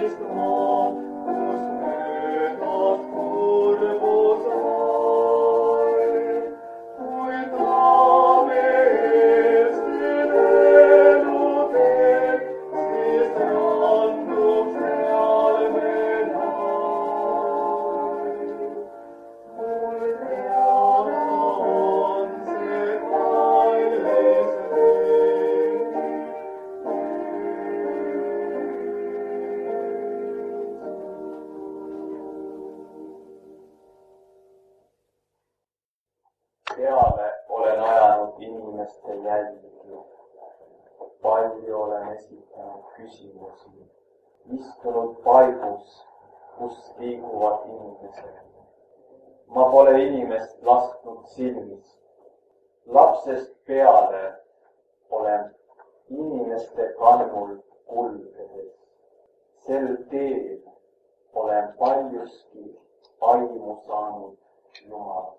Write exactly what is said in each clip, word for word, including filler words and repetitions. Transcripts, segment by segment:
Peale olen ajanud inimeste jälgi, palju olen esitanud küsimusi, istunud paigus, kus liiguvad inimesed. Ma pole inimest lasknud silmis. Lapsest peale olen inimeste kannul kulgedes. Sel teel olen paljuski aimu saanud Jumalast.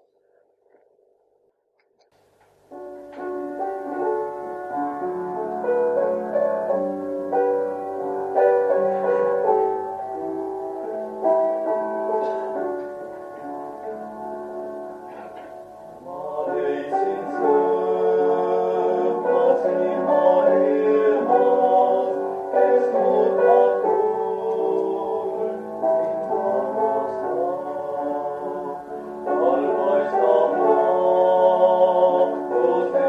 Always the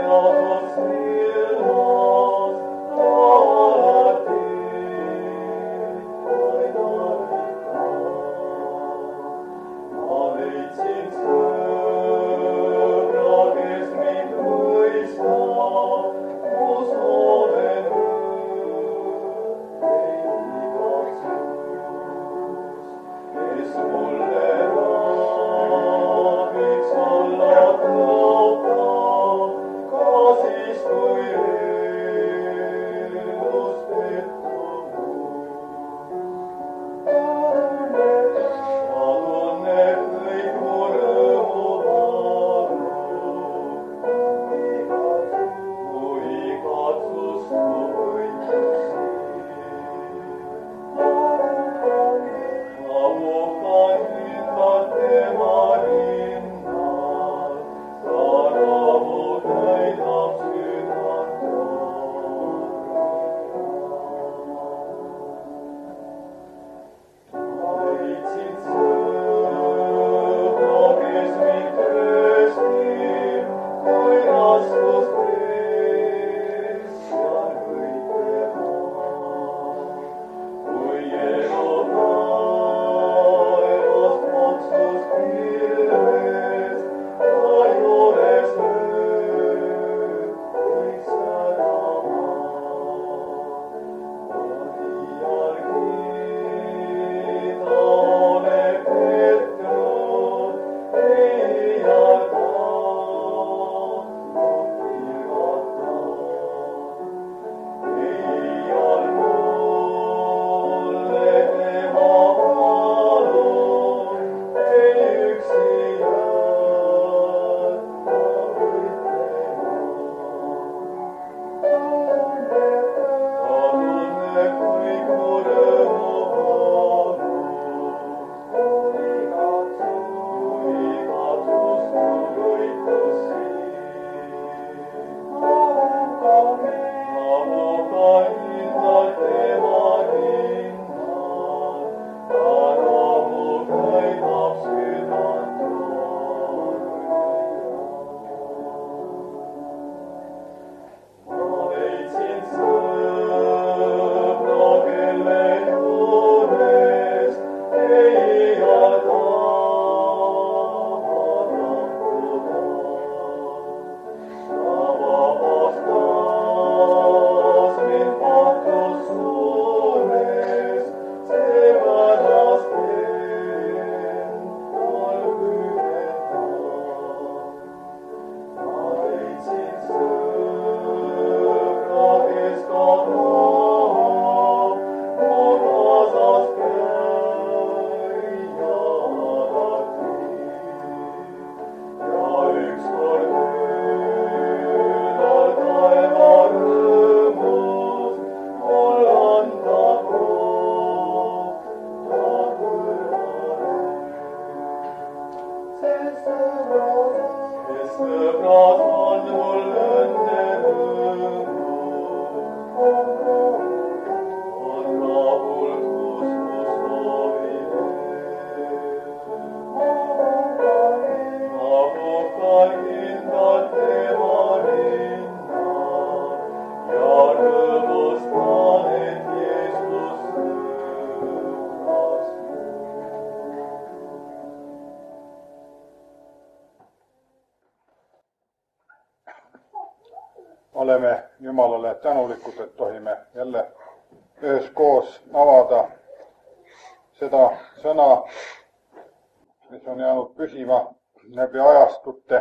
oleme Jumalale tänulikud, et tohime jälle üheskoos avada seda sõna, mis on jäänud püsima läbi ajastute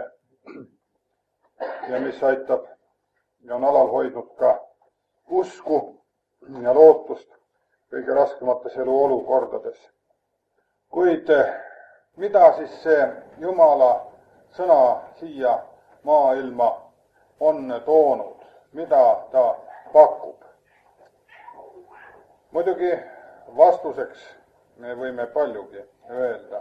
ja mis aitab ja on alal hoidnud ka usku ja lootust kõige raskemates eluolukordades. Kuid mida siis see Jumala sõna siia maailma on toonud, mida ta pakub? Muidugi vastuseks me võime paljugi öelda.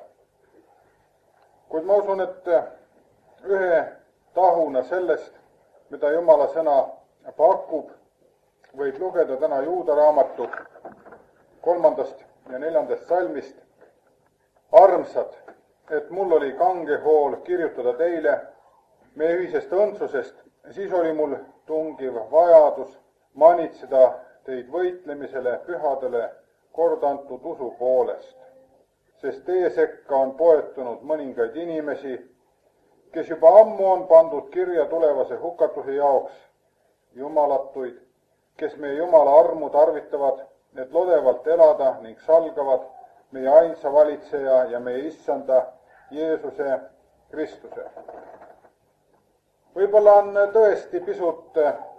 Kuid ma usun, et ühe tahuna sellest, mida Jumala sõna pakub, võib lugeda täna Juuda raamatu kolmandast ja neljandast salmist. Armsad, et mul oli kange hool kirjutada teile meie ühisest õndsusest, siis oli mul tungiv vajadus manitseda teid võitlemisele pühadele kord antud usu poolest, sest teie sekka on poetunud mõningaid inimesi, kes juba ammu on pandud kirja tulevase hukatuse jaoks, jumalatuid, kes meie Jumala armu tarvitavad, et lodevalt elada ning salgavad meie ainsa valitseja ja meie issanda Jeesuse Kristuse. Võib-olla on tõesti pisut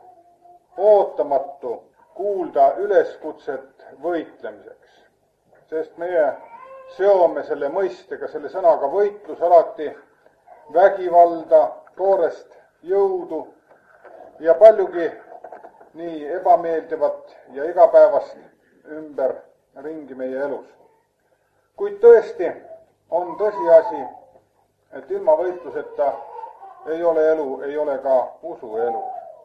ootamatu kuulda üleskutset võitlemiseks, sest meie seome selle mõistega, selle sõnaga võitlus alati vägivalda, toorest jõudu ja paljugi nii ebameeldivat ja igapäevast ümber ringi meie elus. Kuid tõesti on tõsiasi, et ilma võitluseta ei ole elu, ei ole ka usuelu.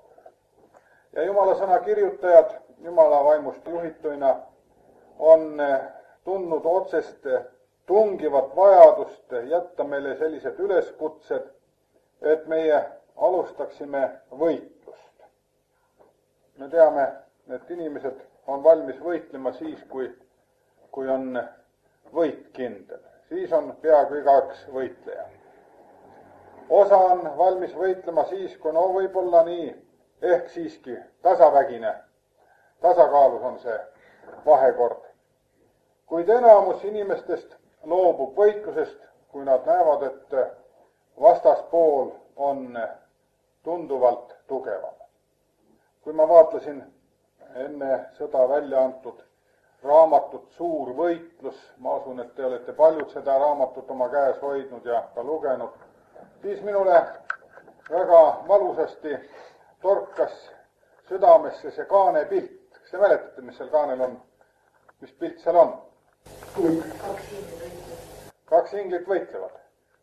Ja Jumala sõna kirjutajad, Jumala vaimust juhituina, on tundnud otsest tungivat vajadust jätta meile sellised üleskutsed, et meie alustaksime võitlust. Me teame, et inimesed on valmis võitlema siis, kui, kui on võitkindel. Siis on peaaegu igaüks võitleja. Osa on valmis võitlema siis, kui no võib-olla nii, ehk siiski tasavägine. Tasakaalus on see vahekord. Kuid enamus inimestest loobub võitlusest, kui nad näevad, et vastaspool on tunduvalt tugevam. Kui ma vaatlesin enne sõda välja antud raamatut Suur võitlus, ma usun, et te olete paljud seda raamatut oma käes hoidnud ja ka lugenud, siis minule väga valusasti torkas südamesse see kaane pilt. Kas te mäletate, mis seal kaanel on? Mis pilt seal on? Kaks inglit võitlevad.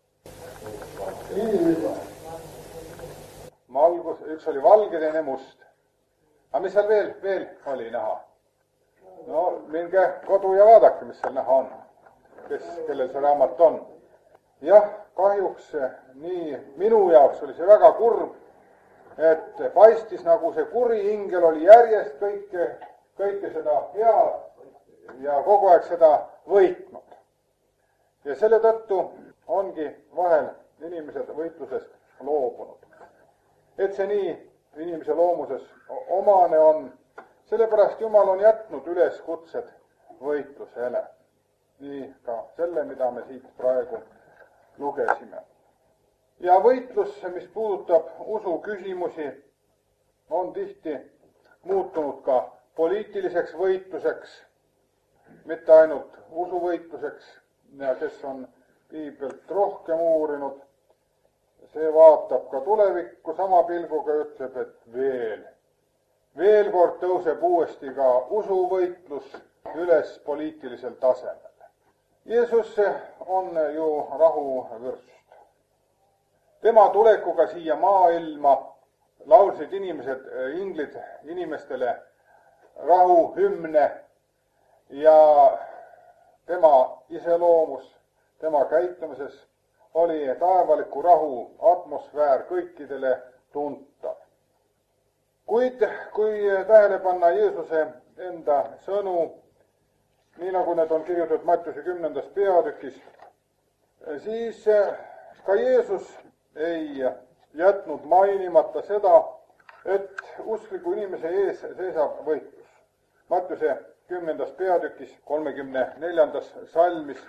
Valgus, üks oli valge, teine must. Aga mis seal veel, veel oli näha? No, minge kodu ja vaadake, mis seal näha on, kes, kellel see raamat on. Jah, kahjuks nii minu jaoks oli see väga kurb, et paistis nagu see kuri ingel oli järjest kõike, kõike seda head ja kogu aeg seda võitnud. Ja selle tõttu ongi vahel inimesed võitlusest loobunud. Et see nii inimese loomuses omane on, sellepärast Jumal on jätnud üleskutsed võitlusele. Nii ka selle, mida me siit praegu lugesime. Ja võitlus, mis puudutab usu küsimusi, on tihti muutunud ka poliitiliseks võitluseks, mitte ainult usuvõitluseks, ja kes on piibelt rohkem uurinud, see vaatab ka tulevikku sama pilguga ja ütleb, et veel, veel kord tõuseb uuesti ka usuvõitlus üles poliitilisel tasemel. Jeesus on ju rahuvürst. Tema tulekuga siia maailma laulsid inimesed, inglid inimestele rahuhümne ja tema iseloomus, tema käitumises oli taevaliku rahu atmosfäär kõikidele tuntav. Kuid kui tähele panna Jeesuse enda sõnu, nii nagu need on kirjutatud Mattiuse kümnendast peatükist, siis ka Jeesus ei jätnud mainimata seda, et uskliku inimese ees seisab võitlus. Mattiuse kümnendas peatükis, kolmekümne neljandas salmis.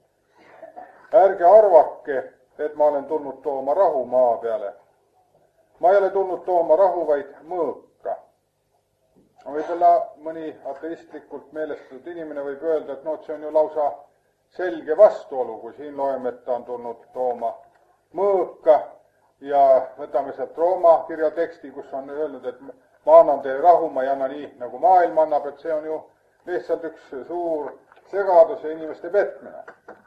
Ärge arvake, et ma olen tulnud tooma rahu maa peale. Ma ei ole tulnud tooma rahu, vaid mõõka. Võib-olla mõni ateistlikult meelestatud inimene võib öelda, et no, et see on ju lausa selge vastuolu, kui siin loeme, et ta on tulnud tooma mõõka ja võtame sealt Rooma kirja teksti, kus on öelnud, et ma annan teile rahu, ma ei anna nii, nagu maailm annab, et see on ju lihtsalt üks suur segadus ja inimeste petmine.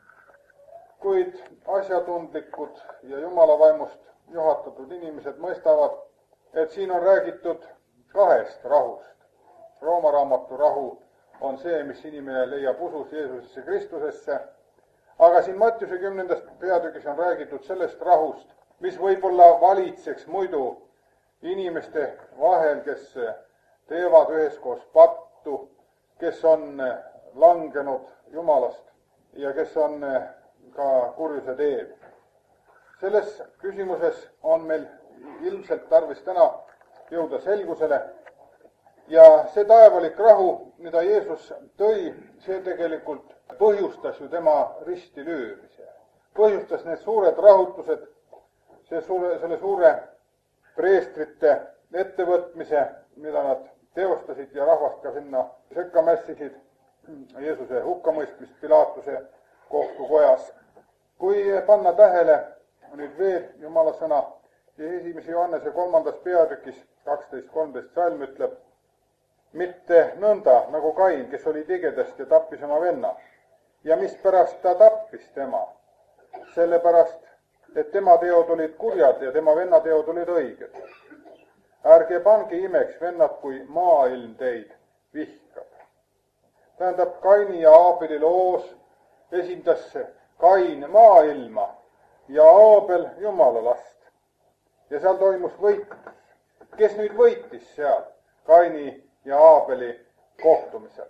Kuid asjatundlikud ja Jumala vaimust juhatatud inimesed mõistavad, et siin on räägitud kahest rahust. Rooma raamatu rahu on see, mis inimene leiab usus Jeesusesse Kristusesse, aga siin Mattiuse kümnendas peatükis on räägitud sellest rahust, mis võib-olla valitseks muidu inimeste vahel, kes teevad üheskoos pattu, kes on langenud Jumalast ja kes on ka kurjuse teel. Selles küsimuses on meil ilmselt tarvis täna jõuda selgusele ja see taevalik rahu, mida Jeesus tõi, see tegelikult põhjustas ju tema risti löömise. Põhjustas need suured rahutused, see suure, selle suure preestrite ettevõtmise, mida nad teostasid ja rahvast ka sinna sekka mässisid, Jeesuse hukkamõistmist Pilaatuse kohtukojas. Kui panna tähele nüüd veel Jumala sõna, esimese Johannese kolmandas peatükis kaksteist kolmteist salm ütleb, mitte nõnda nagu Kain, kes oli tigedast ja tappis oma venna. Ja mispärast ta tappis tema? Sellepärast, et tema teod olid kurjad ja tema venna teod olid õiged. Ärge pange imeks, vennad, kui maailm teid vihkab. Tähendab, Kaini ja Aabeli loos esindas Kain maailma ja Aabel Jumala last. Ja seal toimus võitlus. Kes nüüd võitis seal Kaini ja Aabeli kohtumisel?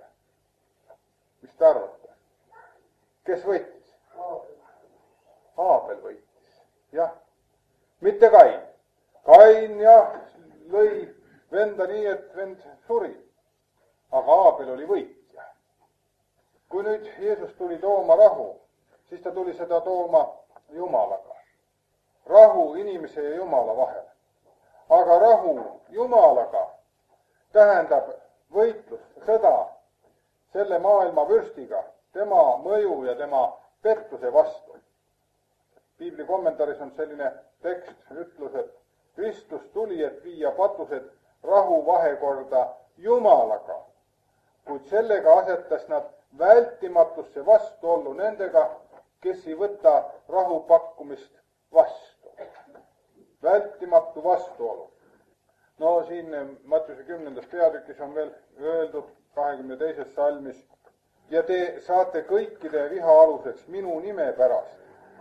Mis te arvate? Kes võitis? Aabel võitis. Jah, mitte Kain. Kain jah, lõi venda nii, et vend suri. Aga Aabel oli võitja. Kui nüüd Jeesus tuli tooma rahu, siis ta tuli seda tooma Jumalaga. Rahu inimese ja Jumala vahel. Aga rahu Jumalaga tähendab võitlust, sõda selle maailma vürstiga, tema mõju ja tema pettuse vastu. Piibli kommentaaris on selline tekst, ütlus, et Kristus tuli, et viia patused rahu vahekorda Jumalaga, kuid sellega asetas nad vältimatusse vastuollu nendega, kes ei võta rahu pakkumist vastu. Vältimatu vastuolu. No siin Mattiuse kümnendas peatükis on veel öeldud kahekümne teises salmis, ja te saate kõikide viha aluseks minu nime pärast.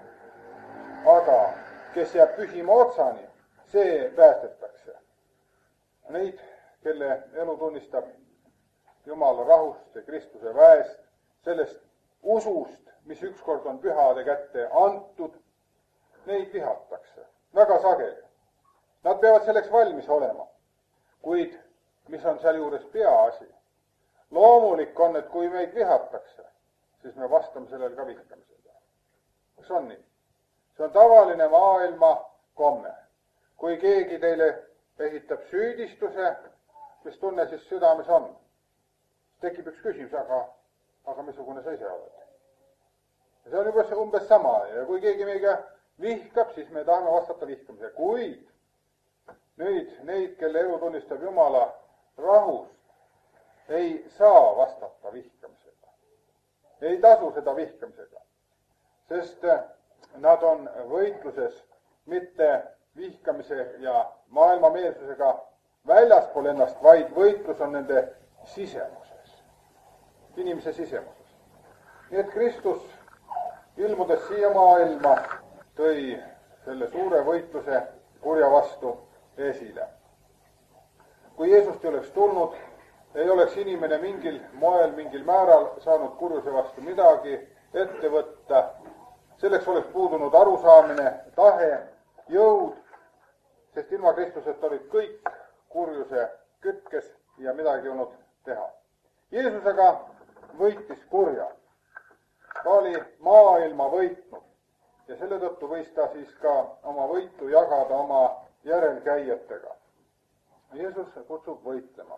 Aga kes jääb püsima otsani, see päästetakse. Neid, kelle elu tunnistab Jumala rahust ja Kristuse väest, sellest usust, mis ükskord on pühade kätte antud, neid vihatakse väga sageli. Nad peavad selleks valmis olema. Kuid mis on seal juures peaasi? Loomulik on, et kui meid vihatakse, siis me vastame sellele ka vihkamisele. Kas on nii? See on tavaline maailma komme. Kui keegi teile esitab süüdistuse, mis tunne siis südames on, tekib üks küsimus, aga, aga missugune sa ise oled? Ja see on juba umbes sama ja kui keegi meiga vihkab, siis me tahame vastata vihkamise. Kuid nüüd neid, kelle elu tunnistab Jumala rahust, ei saa vastata vihkamisega. Ei tasu seda vihkamisega, sest nad on võitluses mitte vihkamise ja maailmameelsusega väljaspool ennast, vaid võitlus on nende sisemuses, inimese sisemuses. Nii et Kristus ilmudes siia maailma tõi selle suure võitluse kurja vastu esile. Kui Jeesust ei oleks tulnud, ei oleks inimene mingil moel, mingil määral saanud kurjuse vastu midagi ette võtta. Selleks oleks puudunud arusaamine, tahe, jõud, sest ilma Kristuseta olid kõik kurjuse kütkes ja midagi ei olnud teha. Jeesus aga võitis kurja. Ta oli maailma võitnud ja selle tõttu võis ta siis ka oma võitu jagada oma järelkäijatega. Jeesus kutsub võitlema.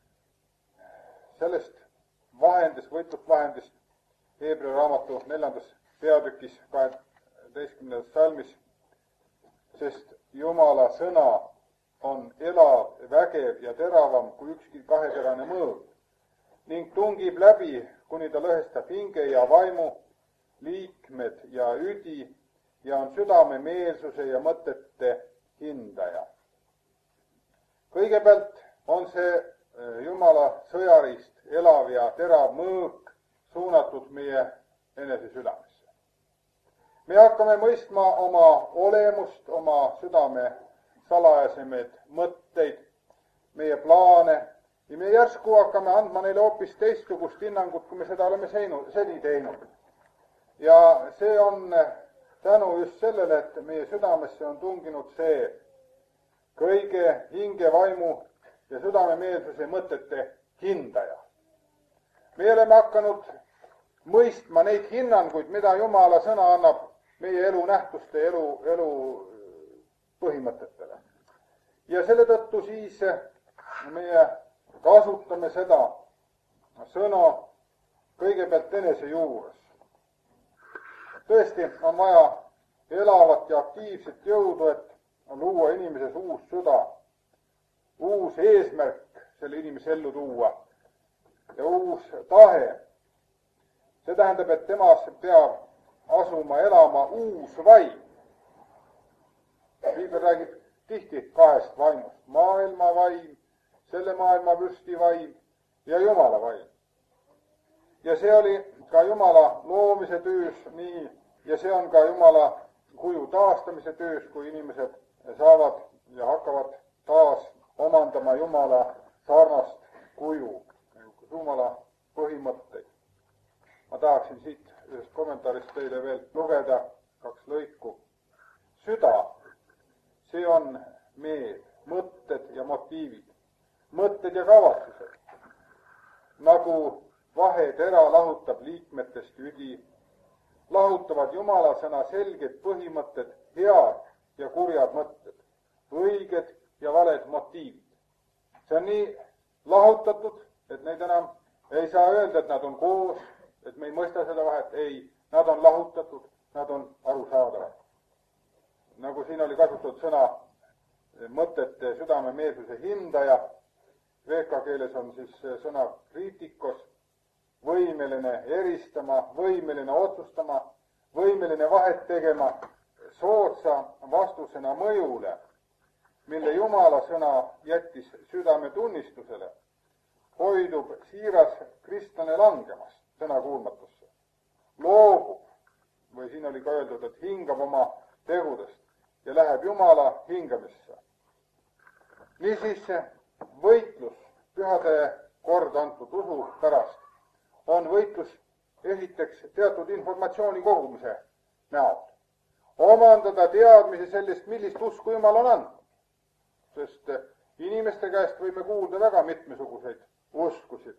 Sellest vahendist, võitlusvahendist Heebrea raamatu neljandas peatükis kaheteistkümnendas salmis, sest Jumala sõna on elav, vägev ja teravam kui ükski kaheterane mõõg ning tungib läbi, kuni ta lõhestab hinge ja vaimu, liikmed ja üdi ja on südame meelsuse ja mõtete hindaja. Kõigepealt on see Jumala sõjariist, elav ja terav mõõk suunatud meie enese südamesse. Me hakkame mõistma oma olemust, oma südame salajasemaid mõtteid, meie plaane ja me järsku hakkame andma neile hoopis teistsugust hinnangut, kui me seda oleme seni teinud. Ja see on tänu just sellele, et meie südamesse on tunginud see kõige hinge, vaimu ja südamemeelsuse mõtete hindaja. Me oleme hakanud mõistma neid hinnanguid, mida Jumala sõna annab meie elu nähtuste, elu, elu põhimõtetele. Ja selle tõttu siis meie kasutame seda sõna kõigepealt enese juures. Tõesti on vaja elavat ja aktiivset jõudu, et luua inimeses uus süda, uus eesmärk selle inimese ellu tuua ja uus tahe. See tähendab, et temas peab asuma elama uus vaim. Piibel räägib tihti kahest vaimust. Maailma vaim, selle maailma vürsti vaim ja Jumala vaim. Ja see oli ka Jumala loomise töös nii, ja see on ka Jumala kuju taastamise töös, kui inimesed saavad ja hakkavad taas omandama Jumala sarnast kuju, Jumala põhimõtteid. Ma tahaksin siit ühest kommentaarist teile veel lugeda kaks lõiku. Süda, see on meel, mõtted ja motiivid, mõtted ja kavatsused. Nagu vahetera lahutab liikmetest üdi, lahutavad Jumala sõna selged põhimõtted, head ja kurjad mõtted, õiged ja valed motiivid. See on nii lahutatud, et neid enam ei saa öelda, et nad on koos, et me ei mõista seda vahet, ei, nad on lahutatud, nad on arusaadavad. Nagu siin oli kasutatud sõna mõtete südamemeelsuse hindaja, kreeka keeles on siis sõna kriitikos, võimeline eristama, võimeline otsustama, võimeline vahet tegema, soodsa vastusena mõjule, mille Jumala sõna jättis südame tunnistusele, hoidub siiras kristlane langemast sõnakuulmatusse, loobub, või siin oli ka öeldud, et hingab oma tegudest ja läheb Jumala hingamisse. Niisiis võitlus pühade kord antud usu pärast on võitlus esiteks teatud informatsiooni kogumise näol. Omandada teadmise sellest, millist usku Jumal on andnud. Sest inimeste käest võime kuulda väga mitmesuguseid uskusid.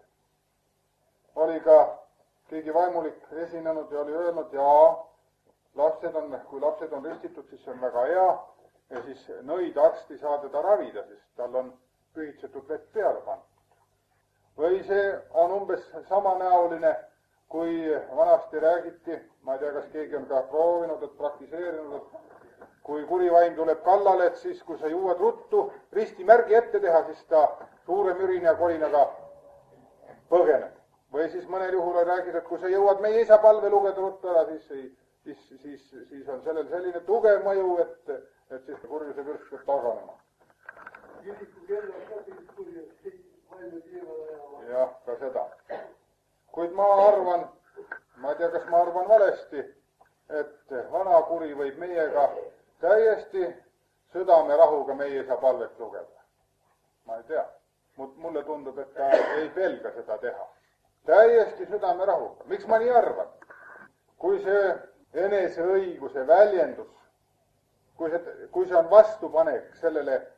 Oli ka keegi vaimulik esinenud ja oli öelnud, jaa, lapsed on, kui lapsed on ristitud, siis see on väga hea ja siis nõid arsti saa teda ravida, sest tal on pühitsetud vett peale pandud. Või see on umbes samanäoline, kui vanasti räägiti, ma ei tea, kas keegi on ka proovinud, et praktiseerinud, et kui kurivaim tuleb kallale, et siis, kui sa jõuad ruttu ristimärgi ette teha, siis ta suure mürina ja kolinaga põgeneb. Või siis mõnel juhul on räägitud, et kui sa jõuad meie isa palve lugeda ruttu ära, siis, siis, siis, siis on sellel selline tugev mõju, et, et siis kurjuse vürst peab taganema. Jah, ka seda. Kuid ma arvan, ma ei tea, kas ma arvan valesti, et vana kuri võib meiega täiesti südamerahuga meie isa palvet lugeda. Ma ei tea. Mulle tundub, et ta ei pelga seda teha. Täiesti südamerahuga. Miks ma nii arvan? Kui see eneseõiguse väljendus, kui see, kui see on vastupanek sellele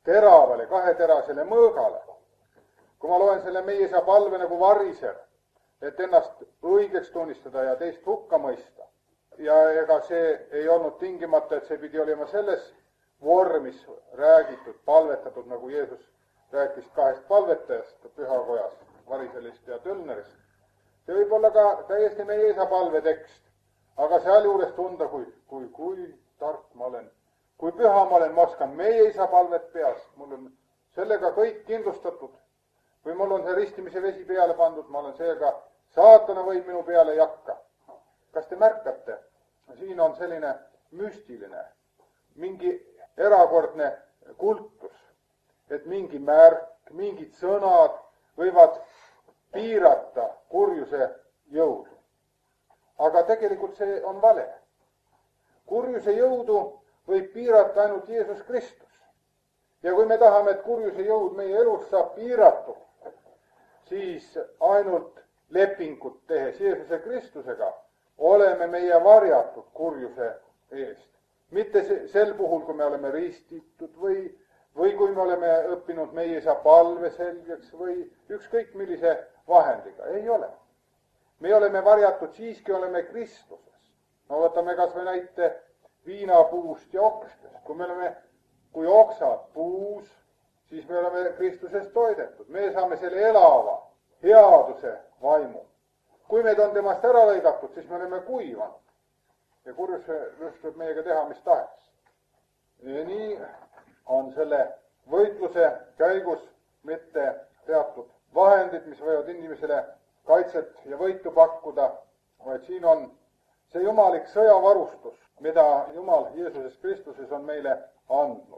teravale, kaheterasele mõõgale. kui ma loen selle meie isa palve nagu varisev, et ennast õigeks tunnistada ja teist hukka mõista. ja ega see ei olnud tingimata, et see pidi olema selles vormis räägitud, palvetatud, nagu Jeesus rääkis kahest palvetajast pühakojas, Variselist ja Tölnerist. see võib olla ka täiesti meie isa palvetekst, aga sealjuures tunda, kui, kui, kui tark ma olen, kui püha ma olen, ma oskan meie isa palvet peast, mul on sellega kõik kindlustatud. või mul on see ristimise vesi peale pandud, ma olen seega, saatana võim minu peale ei hakka. kas te märkate? siin on selline müstiline, mingi erakordne kultus, et mingi märk, mingid sõnad võivad piirata kurjuse jõudu. aga tegelikult see on vale. kurjuse jõudu võib piirata ainult Jeesus Kristus. ja kui me tahame, et kurjuse jõud meie elus saab piiratud, siis ainult lepingut tehes Jeesuse Kristusega oleme meie varjatud kurjuse eest. mitte sel puhul, kui me oleme ristitud või, või kui me oleme õppinud meie isa palve selgeks või ükskõik millise vahendiga. ei ole. me oleme varjatud siiski, oleme Kristuses. no võtame kas või näite viinapuust ja oksest. kui me oleme, kui oksad puus, siis me oleme Kristuses toidetud. me saame selle elava headuse vaimu. kui meid on temast ära lõigatud, siis me oleme kuivanud. ja kurjus võib meiega teha mis tahes. ja nii on selle võitluse käigus mitte teatud vahendid, mis võivad inimesele kaitset ja võitu pakkuda, vaid siin on see jumalik sõjavarustus, mida Jumal Jeesuses Kristuses on meile andnud.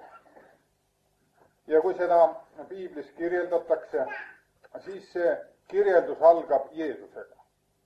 ja kui seda piiblis kirjeldatakse, siis see kirjeldus algab Jeesusega.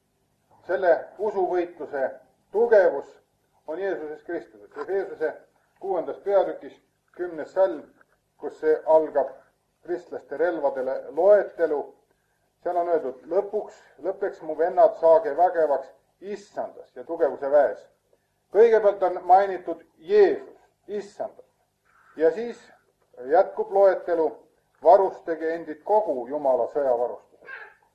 selle usuvõitluse tugevus on Jeesuses Kristuses. Efeesuse kuuendas peatükis kümnes salm, kus see algab kristlaste relvadele loetelu. seal on öeldud, lõpuks, lõppeks mu vennad, saage vägevaks issandas ja tugevuse väes. kõigepealt on mainitud Jeesus, issandas. ja siis jätkub loetelu, varustage endid kogu Jumala sõjavarustusega.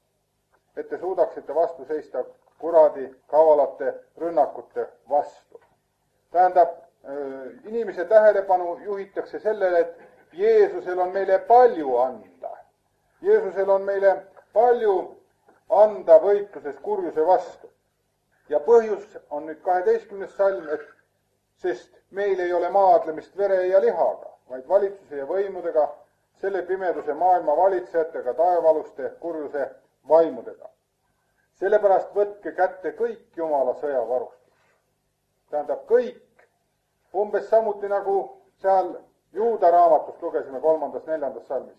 et te suudaksite vastu seista kuradi kavalate rünnakute vastu. tähendab, inimese tähelepanu juhitakse sellele, et Jeesusel on meile palju anda. Jeesusel on meile palju anda võitluses kurjuse vastu. ja põhjus on nüüd kaheteistkümnes salm, et sest meil ei ole maadlemist vere ja lihaga, vaid valitsuse ja võimudega, selle pimeduse maailma valitsejatega, taevaluste kurjuse vaimudega. sellepärast võtke kätte kõik Jumala sõjavarustus. tähendab kõik, umbes samuti nagu seal Juuda raamatust lugesime kolmandas, neljandas salmis.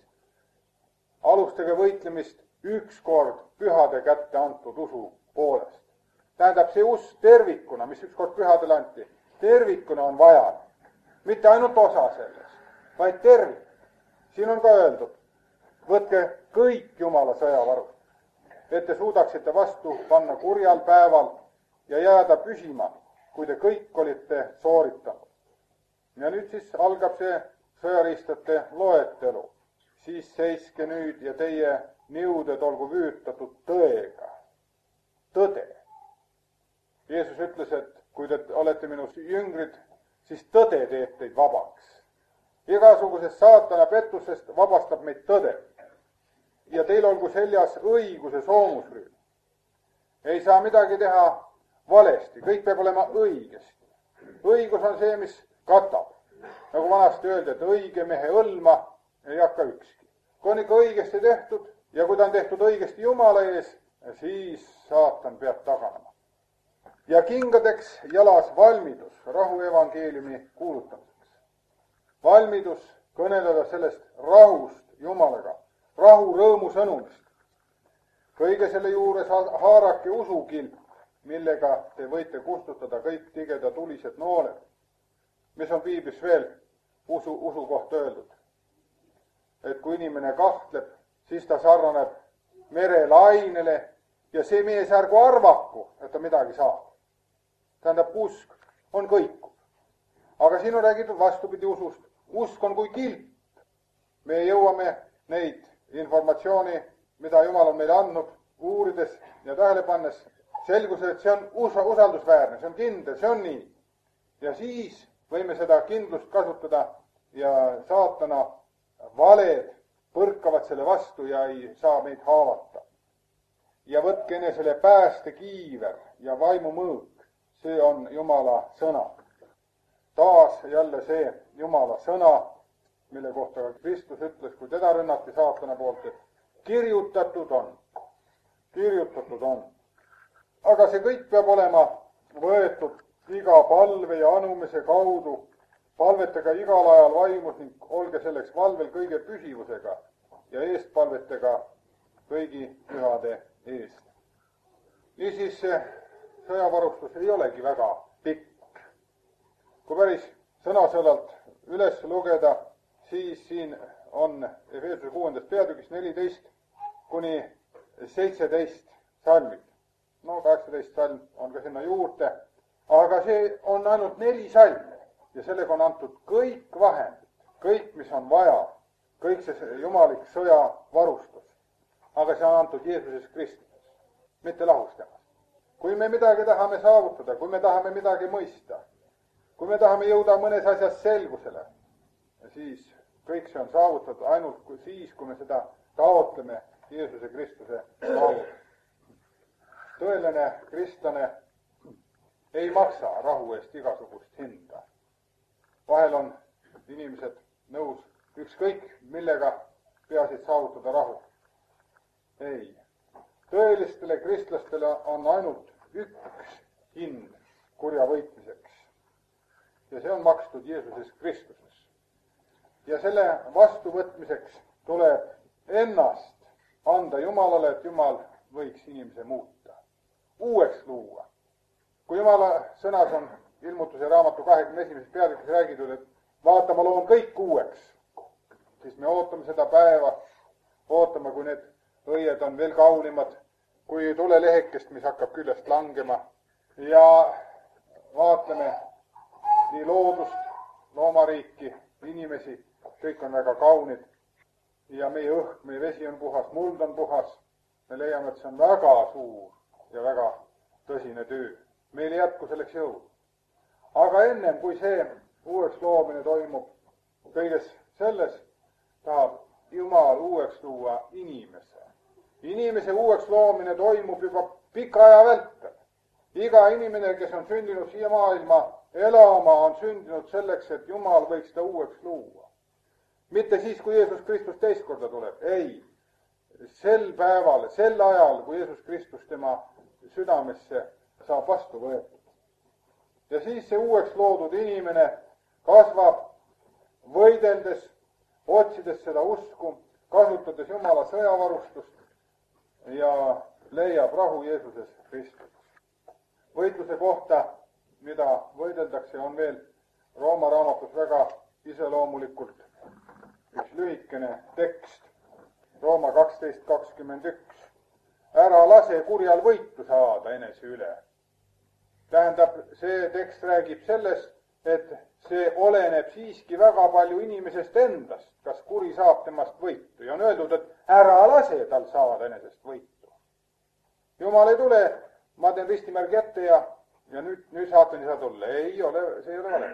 alustage võitlemist ükskord pühade kätte antud usu poolest. tähendab, see usk tervikuna, mis ükskord pühadele anti, tervikuna on vaja. mitte ainult osa sellest, vaid tervik. siin on ka öeldud, võtke kõik Jumala sõjavarustus, et te suudaksite vastu panna kurjal päeval ja jääda püsima, kui te kõik olite sooritanud. ja nüüd siis algab see sõjariistate loetelu. siis seiske nüüd ja teie niuded olgu vüütatud tõega. tõde. Jeesus ütles, et kui te olete minu jüngrid, siis tõde teeb teid vabaks. igasugusest saatana pettusest vabastab meid tõde. ja teil olgu seljas õiguse soomusrüüm. ei saa midagi teha valesti, kõik peab olema õigesti. õigus on see, mis katab. nagu vanasti öeldi, et õige mehe õlma ei hakka ükski. kui on ikka õigesti tehtud ja kui ta on tehtud õigesti Jumala ees, siis saatan peab taganema. ja kingadeks jalas valmidus rahu evangeeliumi kuulutamiseks. valmidus kõneleda sellest rahust Jumalaga, rahu rõõmu sõnumist. kõige selle juures haarake usukilp, millega te võite kustutada kõik tigeda tulised nooled. mis on piiblis veel usu, usu kohta öeldud? et kui inimene kahtleb, siis ta sarnaneb merelainele ja see mees ärgu arvaku, et ta midagi saab. tähendab, usk on kõikuv. aga siin on räägitud vastupidi usust. usk on kui kilp, me jõuame neid informatsiooni, mida Jumal on meile andnud, uurides ja tähele pannes, selgus, et see on us- usaldusväärne, see on kindel, see on nii. Ja siis võime seda kindlust kasutada ja saatana valed põrkavad selle vastu ja ei saa meid haavata. Ja võtke enesele päästekiiver ja vaimumõõk, see on Jumala sõna. Taas jälle see Jumala sõna, mille kohta ka Kristus ütles, kui teda rünnati saatana poolt, et kirjutatud on, kirjutatud on. Aga see kõik peab olema võetud iga palve ja anumise kaudu, palvetega igal ajal vaimus ning olge selleks valvel kõige püsivusega ja eestpalvetega kõigi pühade eest. Niisiis see sõjavarustus ei olegi väga pikk. Kui päris sõnasõlalt üles lugeda, siis siin on Efeesuse kuuendast peatükis neliteist kuni seitseteist salmid. No kaheksateist salm on ka sinna juurde, aga see on ainult neli salmi ja sellega on antud kõik vahendid, kõik, mis on vaja, kõik see jumalik sõjavarustus. Aga see on antud Jeesuses Kristuses, mitte lahus temast. Kui me midagi tahame saavutada, kui me tahame midagi mõista, kui me tahame jõuda mõnes asjas selgusele, siis kõik see on saavutatud ainult siis, kui me seda taotleme Jeesuse Kristuse kaudu. Tõeline kristlane ei maksa rahu eest igasugust hinda. Vahel on inimesed nõus ükskõik millega peasid saavutada rahu. Ei. Tõelistele kristlastele on ainult üks hind kurja võitmiseks. Ja see on makstud Jeesuses Kristuses. Ja selle vastuvõtmiseks tuleb ennast anda Jumalale, et Jumal võiks inimese muuta. Uueks luua. Kui Jumala sõnas on ilmutuse raamatu kahekümne esimeses peatükis räägitud, et vaata, ma loon kõik uueks, siis me ootame seda päeva, ootame, kui need õied on veel kaunimad, kui tulelehekest, mis hakkab küljest langema ja vaatleme nii loodust, loomariiki, inimesi, kõik on väga kaunid ja meie õhk, meie vesi on puhas, muld on puhas. Me leiame, et see on väga suur ja väga tõsine töö. Meil ei jätku selleks jõud. Aga ennem, kui see uueks loomine toimub, kõiges selles tahab Jumal uueks luua inimese. Inimese uueks loomine toimub juba pika aja vältel. Iga inimene, kes on sündinud siia maailma elama, on sündinud selleks, et Jumal võiks ta uueks luua. Mitte siis, kui Jeesus Kristus teist korda tuleb. Ei. Sel päeval, sel ajal, kui Jeesus Kristus tema südamesse saab vastu võetud. Ja siis see uueks loodud inimene kasvab võideldes, otsides seda usku, kasutades Jumala sõjavarustust ja leiab rahu Jeesuses Kristus. Võitluse kohta, mida võideldakse, on veel Rooma raamatus väga iseloomulikult üks lühikene tekst. Rooma kaksteist kakskümmend üks. Ära lase kurjal võitu saada enese üle. Tähendab, see tekst räägib sellest, et see oleneb siiski väga palju inimesest endast, kas kuri saab temast võitu. Ja on öeldud, et ära lase tal saada enesest võitu. Jumal ei tule, ma teen ristimärgi ette ja, ja nüüd, nüüd saatan ei saa tulla. Ei ole, see ei ole vale.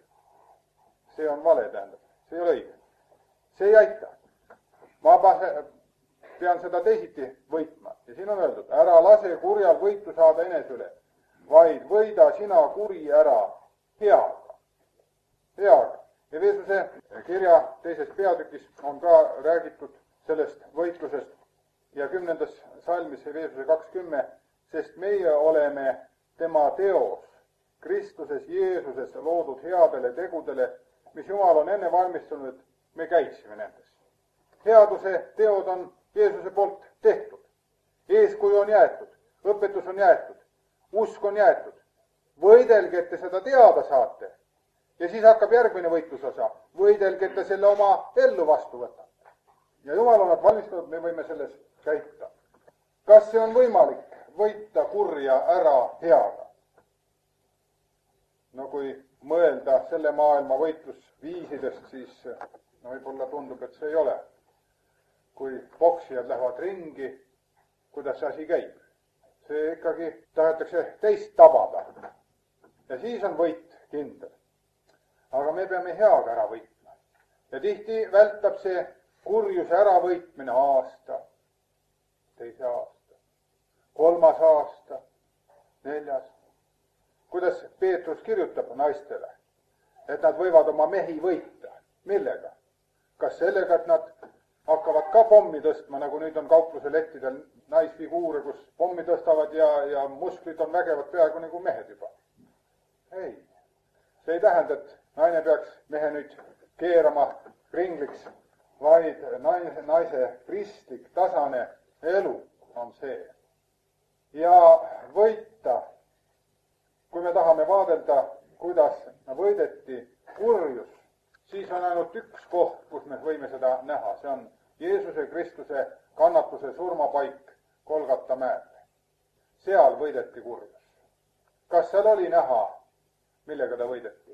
See on vale, tähendab. See ei ole õige. See ei aita. Ma pean seda teisiti võitma. Ja siin on öeldud, ära lase kurjal võitu saada enese üle, vaid võida sina kuri ära heaga. Heaga. Efesuse kirja teises peatükis on ka räägitud sellest võitlusest ja kümnendas salmis Efesuse kakskümmend, sest meie oleme tema teos, Kristuses Jeesuses loodud headele tegudele, mis Jumal on enne valmistunud, et me käiksime nendes. Headuse teod on Jeesuse poolt tehtud. Eeskuju on jäetud, õpetus on jäetud, usk on jäetud. Võidelge, et te seda teada saate. Ja siis hakkab järgmine võitlusosa. Võidelge, et te selle oma ellu vastu võtate. Ja Jumal on nad valmistunud, me võime selles käita. Kas see on võimalik võita kurja ära heaga? No kui mõelda selle maailma võitlusviisidest, siis no võib-olla tundub, et see ei ole. Kui poksijad lähevad ringi, kuidas see asi käib? See ikkagi tahetakse teist tabada. Ja siis on võit kindel. Aga me peame heaga ära võitma. Ja tihti vältab see kurjuse äravõitmine aasta, teise aasta, kolmas aasta, neljas. Kuidas Peetrus kirjutab naistele, et nad võivad oma mehi võita. Millega? Kas sellega, et nad hakkavad ka pommi tõstma, nagu nüüd on kaupluse lettidel naisfiguure, kus pommi tõstavad ja, ja musklid on vägevad peaaegu nagu mehed juba? Ei. See ei tähenda, et naine peaks mehe nüüd keerama ringliks, vaid naise, naise kristlik, tasane elu on see. Ja võita, kui me tahame vaadelda, kuidas võideti kurjus, siis on ainult üks koht, kus me võime seda näha. See on Jeesuse Kristuse kannatuse surmapaik Golgata mäel. Seal võideti kurjus. Kas seal oli näha, millega ta võideti?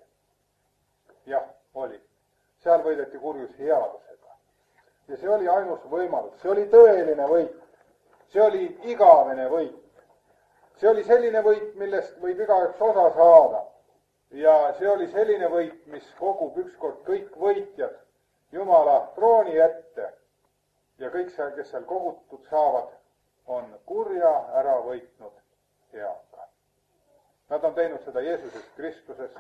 Jah, oli. Seal võideti kurjus headusega. Ja see oli ainus võimalus. See oli tõeline võit. See oli igavene võit. See oli selline võit, millest võib igaüks osa saada. Ja see oli selline võit, mis kogub ükskord kõik võitjad Jumala trooni ette. Ja kõik see, kes seal kogutud saavad, on kurja ära võitnud heaga. Nad on teinud seda Jeesuses Kristuses,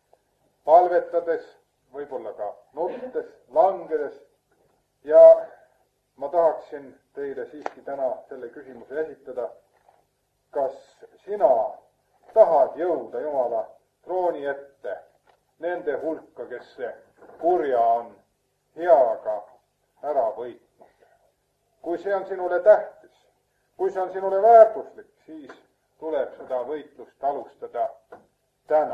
palvetades, võib-olla ka nuttes, langedes. Ja ma tahaksin teile siiski täna selle küsimuse esitada. Kas sina tahad jõuda Jumala trooni ette nende hulka, kes see kurja on heaga ära võitnud? Kui see on sinule tähtis, kui see on sinule väärtuslik, siis tuleb seda võitlust alustada täna.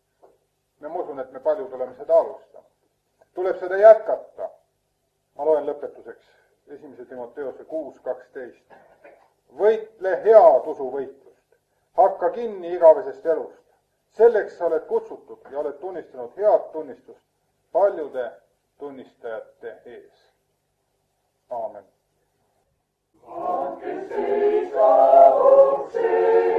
Ma usun, et me paljud oleme seda alustanud. Tuleb seda jätkata. Ma loen lõpetuseks esimese Timoteose kuus kaksteist. Võitle head usuvõitlust. Hakka kinni igavesest elust. Selleks sa oled kutsutud ja oled tunnistanud head tunnistust paljude tunnistajate ees. Aamen. Andke seisa ukse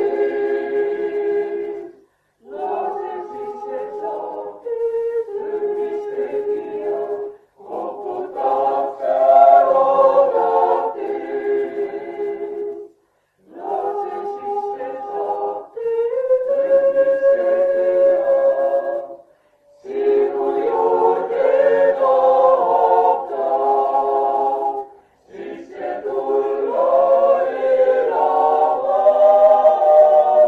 ees, lase sisse saati, õnniste tia, koputakse roodad ees. Lase sisse saati, õnniste tia, sinu juurde tahab ta, sisse tulla elama.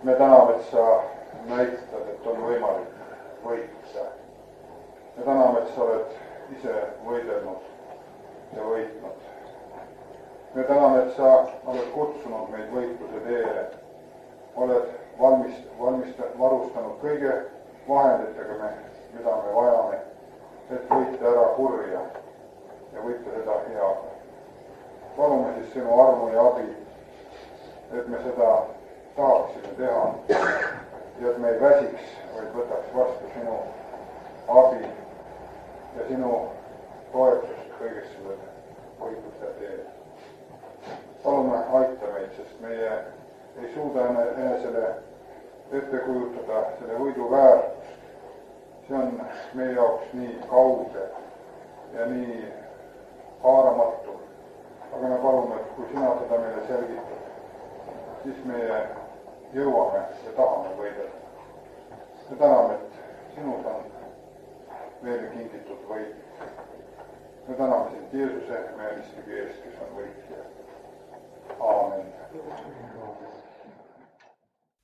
me täname, et sa näitad, et on võimalik võita. me täname, et sa oled ise võidelnud ja võitnud. me täname, et sa oled kutsunud meid võitluse teele, oled valmis, valmis varustanud kõige vahenditega, me, mida me vajame, et võita ära kurja ja võita seda heaga. palume siis sinu armu ja abi, et me seda tahaksime teha ja et me ei väsiks, vaid võtaks vastu sinu abi ja sinu toetust kõigest selle võitluse teel. palume, aita meid, sest meie ei suuda enesele ette kujutada selle võidu väärtust. see on meie jaoks nii kauge ja nii haaramatu. aga me palume, et kui sina seda meile selgitad, siis meie jõuame ja tahame võidelda. me täname, et sinus on meile kingitud võit. me täname sind Jeesuse meelistigi eest, kes on võitja.